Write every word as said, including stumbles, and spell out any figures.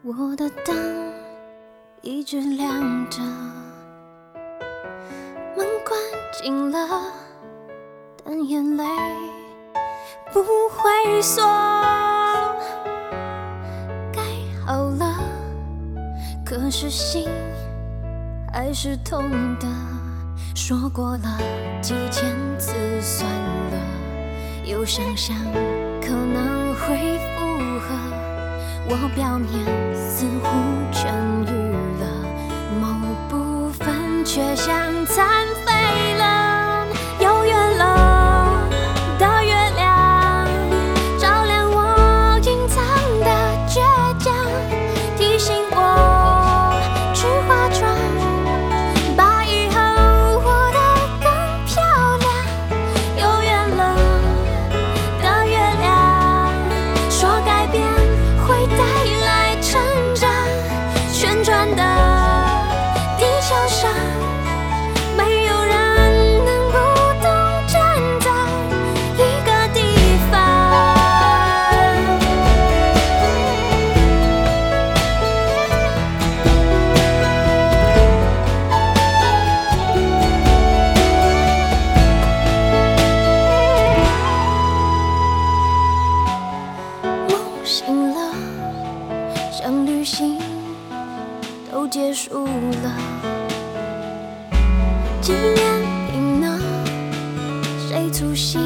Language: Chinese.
我的灯一直亮着，门关紧了，但眼泪不会锁。盖好了，可是心还是痛的。说过了几千次算了，又想想可能会复合。我表面似乎痊愈了，某部分却像残废了。有月了的月亮，照亮我隐藏的倔强，提醒我去化妆，把以后活得更漂亮。有月了的月亮，说改变会带来成长，旋转的地球上，没有人能不懂站在一个地方。梦醒了，像旅行都结束了，纪念品呢？谁粗心